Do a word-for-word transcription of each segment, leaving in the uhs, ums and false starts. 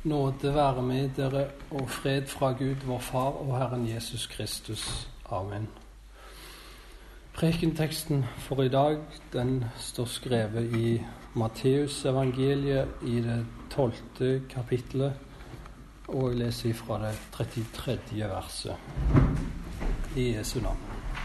Nåde være med dere og fred fra Gud, vår Far og Herren Jesus Kristus. Amen. Prekenteksten for i dag, den står skrevet i Matteus evangeliet i det tolvte kapittelet, og jeg leser fra det trettitre verset i Jesu navn.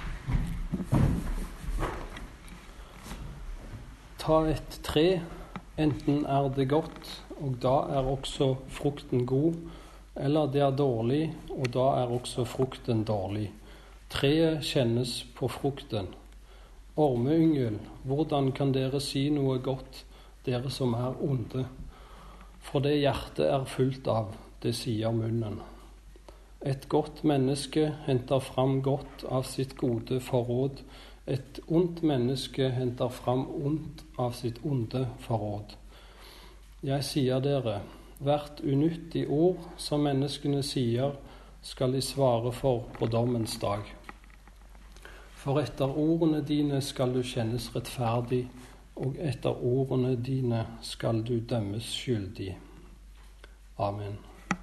Ta et tre, enten er det godt, og da er også frukten god, eller det er dårlig, og da er også frukten dårlig. Treet kjennes på frukten. Ormeyngel, hvordan kan dere si noe godt, dere som er onde? For det hjertet er fullt av, det sier munnen. Et godt menneske henter fram godt av sitt gode forråd. Et ondt menneske henter fram ondt av sitt onde forråd. Jeg sier dere, hvert unyttig ord som menneskene sier, skal de svare for på dommens dag. For etter ordene dine skal du kjennes rettferdig, og etter ordene dine skal du dømmes skyldig. Amen.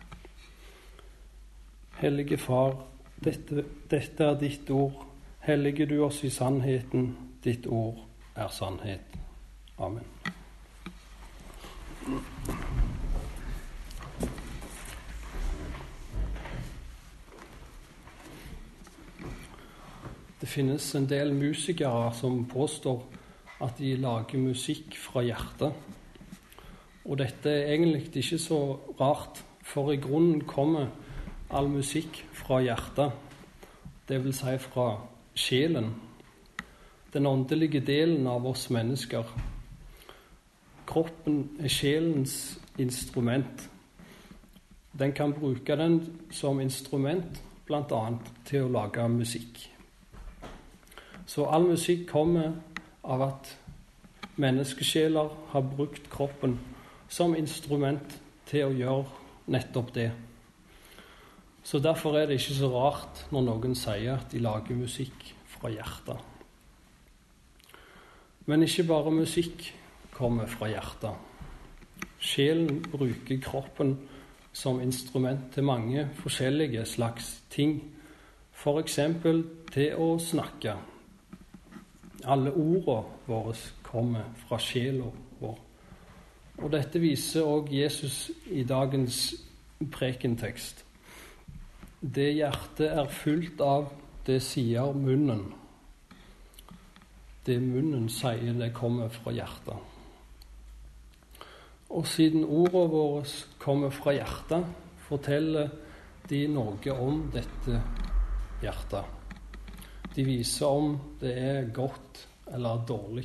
Hellige Far, dette, dette er ditt ord. Hellige du oss i sannheten, ditt ord er sannhet. Amen. Det finnes en del musikere som påstår at de lager musikk fra hjertet. Og dette er egentlig ikke så rart, for i grunnen kommer all musikk fra hjertet, det vil si fra sjelen, den åndelige delen av oss mennesker. Kroppen er sjelens instrument. Den kan bruke den som instrument, blant annet til å lage musikk. Så all musikk kommer av at menneskesjeler har brukt kroppen som instrument til å gjøre nettopp det. Så derfor er det ikke så rart når noen sier at de lager musikk fra hjertet. Men ikke bare musikk kommer fra hjertet. Sjelen bruker kroppen som instrument til mange forskjellige slags ting. For eksempel til å snakke. Alle ordene våre kommer fra sjelen vår. Og dette viser også Jesus i dagens prekentekst. Det hjertet er fullt av, det sier munnen. Det munnen sier, det kommer fra hjertet. Og siden ordene våre kommer fra hjertet, forteller de noe om dette hjertet. De viser om det er godt eller dårlig.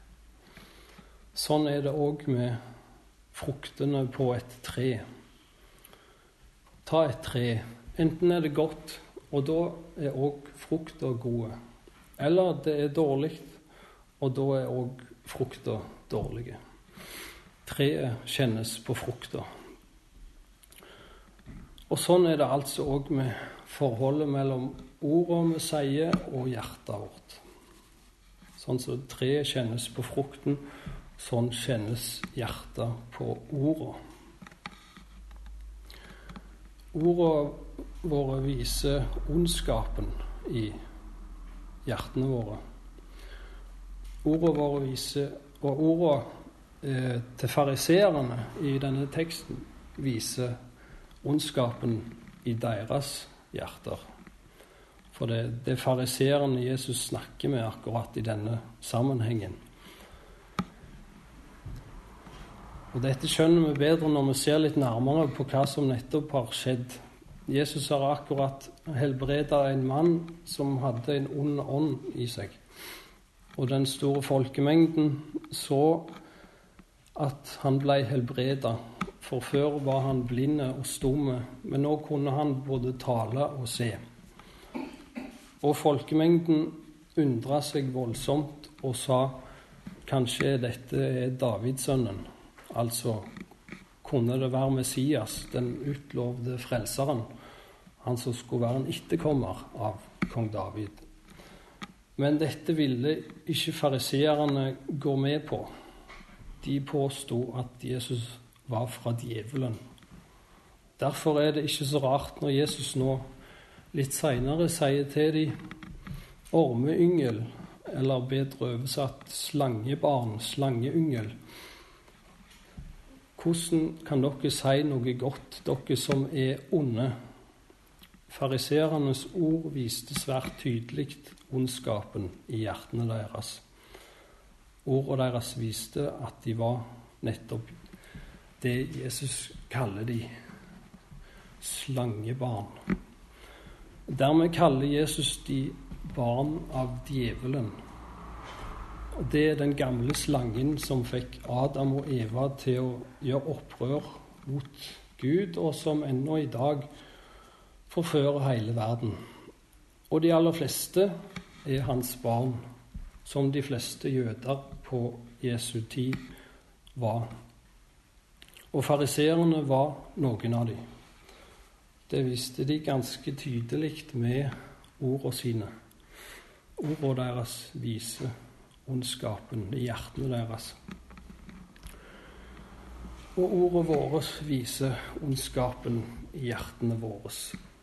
Sånn er det også med fruktene på et tre. Ta et tre. Enten er det godt, og da er også frukter gode. Eller det er dårlig, og da er også frukter dårlige. Treet kjennes på frukter. Og sånn er det altså også med forholdet mellom ordene vi sier og hjertet vårt. Sånn som treet kjennes på frukten, sånn kjennes hjertet på ordene. Ordene våre viser ondskapen i hjertene våre. Ordene våre viser, og ordene eh, til fariseerne i denne teksten viser ondskapen i deres hjerter. For det, det er fariseerne Jesus snakker med akkurat i denne sammenhengen. Og dette skjønner vi bedre når vi ser litt nærmere på hva som nettopp har skjedd. Jesus har akkurat helbredet en mann som hadde en ond ånd i seg. Og den store folkemengden så at han ble helbredet. For før var han blinde og stumme, men nå kunne han både tale og se. Og folkemengden undret seg voldsomt og sa, kanskje dette er Davidsønnen. Altså, kunne det være Messias, den utlovde frelseren, han som skulle være en etterkommer av kong David. Men dette ville ikke fariseerne gå med på. De påstod at Jesus var fra djevelen. Derfor er det ikke så rart når Jesus nå litt senere sier til de ormeyngel, eller bedre oversatt slangebarn, slangeyngel. Hvordan kan dere si noe godt, dere som er onde? Fariseernes ord viste svært tydelig ondskapen i hjertene deres. Ordene deres viste at de var nettopp det Jesus kaller de, slangebarn. Dermed kaller Jesus de barn av djevelen. Og det er den gamle slangen som fikk Adam og Eva til å gjøre opprør mot Gud, og som ennå i dag forfører hele verden. Og de aller fleste er hans barn, som de fleste jøder på Jesu tid var. Og fariseerne var noen av dem. Det visste de ganske tydelig med ordene sine. Ordene deres viser ondskapen i hjertene deres. Og ordene våre viser ondskapen i hjertene våre.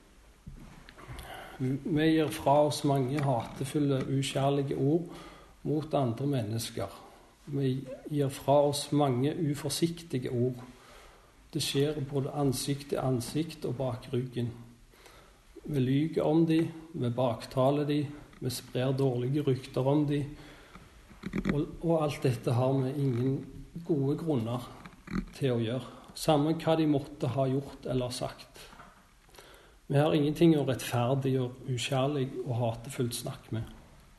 Vi gir fra oss mange hatefulle, ukjærlige ord mot andre mennesker. Vi gir fra oss mange uforsiktige ord. Det skjer både ansikt til ansikt og bak ryggen. Vi lyger om dem, vi baktaler dem, vi sprer dårlige rykter om dem. Og, og alt dette har vi ingen gode grunner til å gjøre, samme hva de måtte ha gjort eller sagt. Vi har ingenting å rettferdiggjøre ukjærlig og hatefullt snakk med.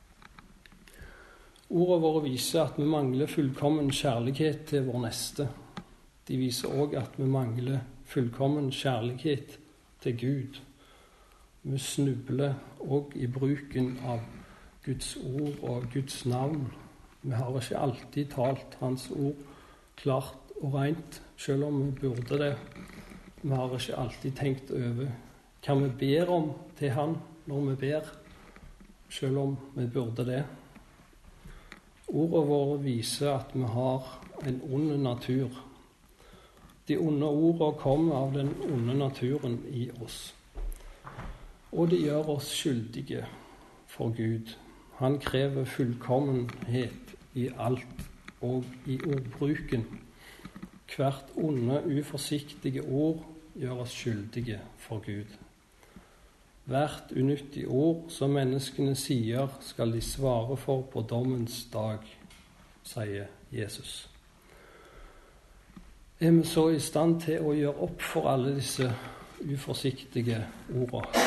Ordene våre viser at vi mangler fullkommen kjærlighet til vår neste. De viser også at vi mangler fullkommen kjærlighet til Gud. Vi snubler også i bruken av Guds ord og Guds navn. Vi har ikke alltid talt hans ord klart og rent, selv om vi burde det. Vi har ikke alltid tenkt over hva vi ber om til han når vi ber, selv om vi burde det. Ordene våre viser at vi har en ond natur. De onde ordene kommer av den onde naturen i oss. Og de gjør oss skyldige for Gud. Han krever fullkommenhet i alt og i ordbruken. Hvert onde, uforsiktige ord gjør oss skyldige for Gud. Hvert unyttig ord som menneskene sier, skal de svare for på dommens dag, sier Jesus. Er vi så i stand til å gjøre opp for alle disse uforsiktige ordene?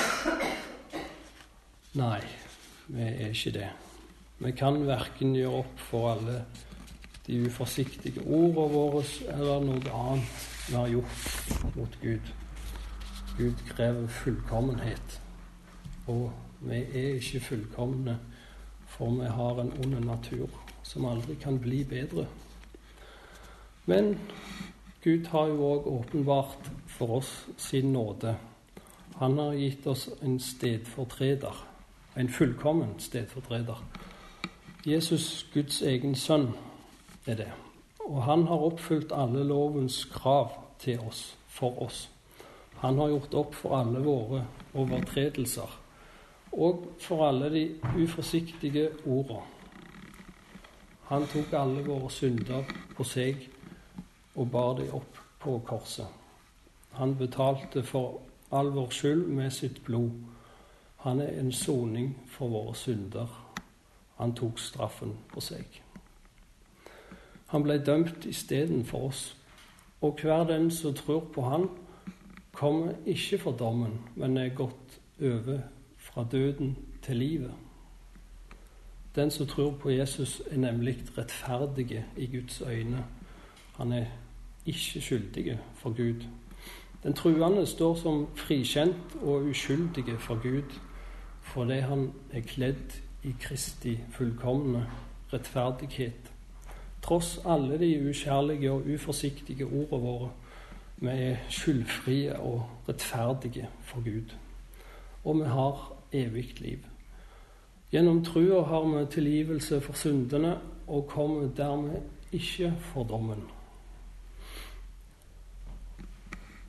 Nei, vi er ikke det. Vi kan hverken gjøre opp for alle de uforsiktige ordene våre eller noe annet vi har gjort mot Gud. Gud krever fullkommenhet, og vi er ikke fullkomne, for vi har en ond natur som aldri kan bli bedre. Men Gud har jo også åpenbart for oss sin nåde. Han har gitt oss en stedfortreder, en fullkommen stedfortreder. Jesus, Guds egen sønn, er det. Og han har oppfylt alle lovens krav til oss, for oss. Han har gjort opp for alle våre overtredelser, og for alle de uforsiktige ordene. Han tok alle våre synder på seg, og bar de opp på korset. Han betalte for all vår skyld med sitt blod. Han er en soning for våre synder. Han tok straffen på seg. Han ble dømt i stedet for oss, og hver den som tror på han, kommer ikke for dommen, men er gått over fra døden til livet. Den som tror på Jesus er nemlig rettferdige i Guds øyne. Han er ikke skyldige for Gud. Den truende står som frikjent og uskyldige for Gud, fordi han er kledd i Kristi fullkomne rettferdighet. Tross alle de ukjærlige og uforsiktige ordene våre, vi er skyldfrie og rettferdige for Gud. Og vi har evig liv. Gjennom trua har vi tilgivelse for syndene og kommer dermed ikke for dommen.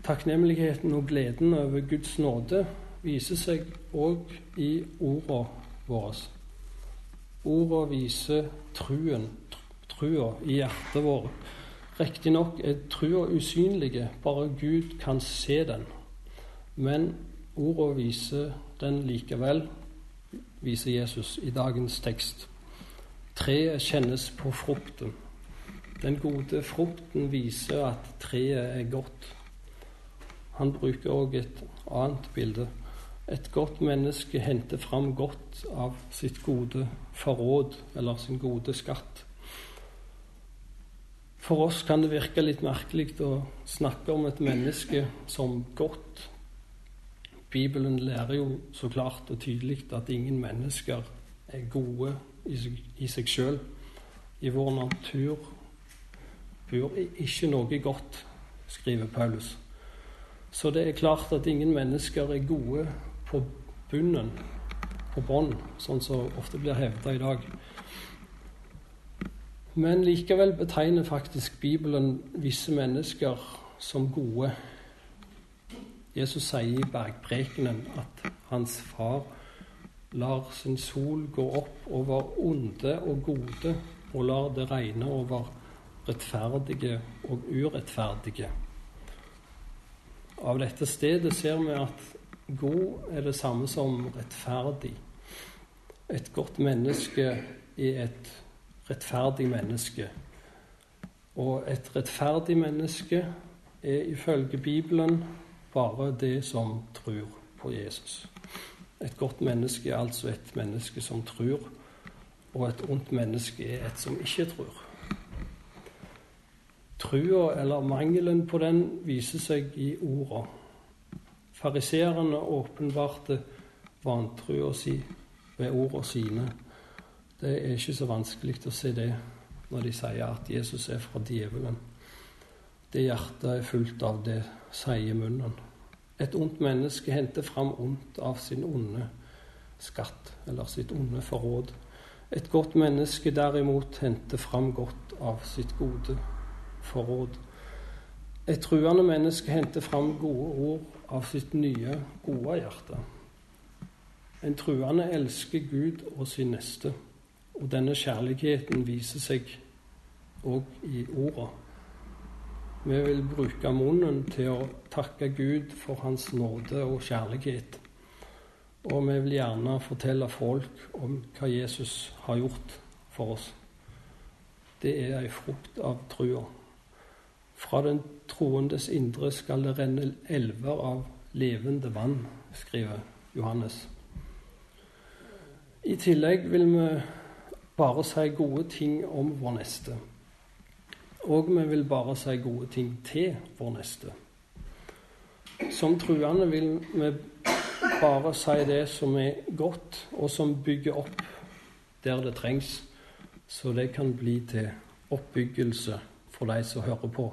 Takknemligheten og gleden over Guds nåde viser seg også i ordene våre. Ordene viser truen, trua i hjertet vårt. Riktig nok er trua usynlige, bare Gud kan se den. Men ordene viser den likevel, viser Jesus i dagens tekst. Treet kjennes på frukten. Den gode frukten viser at treet er godt. Han bruker også et annet bilde. Et godt menneske henter fram godt av sitt gode forråd, eller sin gode skatt. For oss kan det virke litt merkelig å snakke om et menneske som godt. Bibelen lærer jo så klart og tydelig at ingen mennesker er gode i seg, i seg selv. I vår natur bor ikke noe godt, skriver Paulus. Så det er klart at ingen mennesker er gode på bunnen, på bånd, sånn som ofte blir hevdet i dag. Men likevel betegner faktisk Bibelen visse mennesker som gode. Jesus sier i bergprekenen at hans far lar sin sol gå opp over onde og gode, og lar det regne over rettferdige og urettferdige. Av dette stedet ser vi at god er det samme som rettferdig. Et godt menneske er et rettferdig menneske. Og et rettferdig menneske er ifølge Bibelen bare det som tror på Jesus. Et godt menneske er altså et menneske som tror, og et ondt menneske er et som ikke tror. Trua eller mangelen på den viser seg i ordene. Fariseerne åpenbarte vantrua si ved ordene sine. Det er ikke så vanskelig å se det når de sier at Jesus er fra djevelen. Det hjertet er fullt av, det sier munnen. Et ondt menneske henter fram ondt av sin onde skatt, eller sitt onde forråd. Et godt menneske derimot henter fram godt av sitt gode forråd. Et truende menneske henter fram gode ord av sitt nye, gode hjerte. En truende elsker Gud og sin neste, og denne kjærligheten viser seg også i ordet. Vi vil bruke munnen til å takke Gud for hans nåde og kjærlighet. Og vi vil gjerne fortelle folk om hva Jesus har gjort for oss. Det er en frukt av trua. Fra den troendes indre skal det renne elver av levende vann, skriver Johannes. I tillegg vil vi bare si gode ting om vår neste. Og vi vil bare si gode ting til vår neste. Som truende vil vi bare si det som er godt, og som bygger opp der det trengs, så det kan bli til oppbyggelse for de som hører på.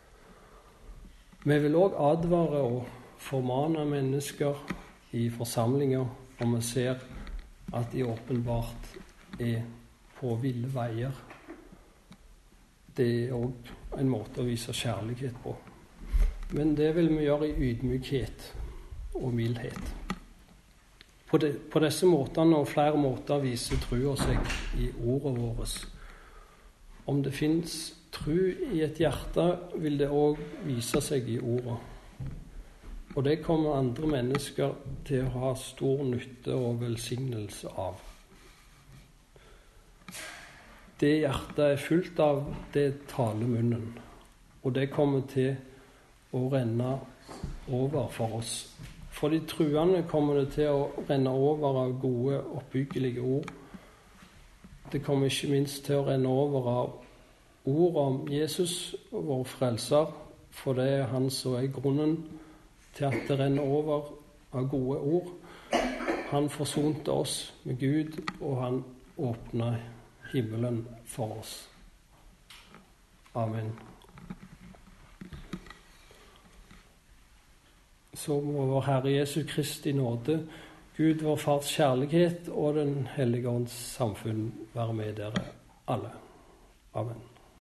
Vi vil også advare og formane mennesker i forsamlinger om vi ser at de åpenbart er på ville veier. Det er også en måte å vise kjærlighet på. Men det vil vi gjøre i ydmykhet og mildhet. På, de, på disse måtene og flere måter viser trua seg i ordet vårt. Om det finnes tru i et hjerte, vil det også vise seg i ordet. Og det kommer andre mennesker til å ha stor nytte og velsignelse av. Det hjertet er fullt av, det taler munnen. Og det kommer til å renne over for oss. For de truende kommer det til å renne over av gode, oppbyggelige ord. Det kommer ikke minst til å renne over av ord om Jesus, vår frelser, for det er han som er grunnen til at det renner over av gode ord. Han forsonte oss med Gud, og han åpnet himmelen for oss. Amen. Så må vår Herre Jesu Kristi nåde, Gud vår Fars kjærlighet og Den hellige ånds samfunn være med dere alle. Amen.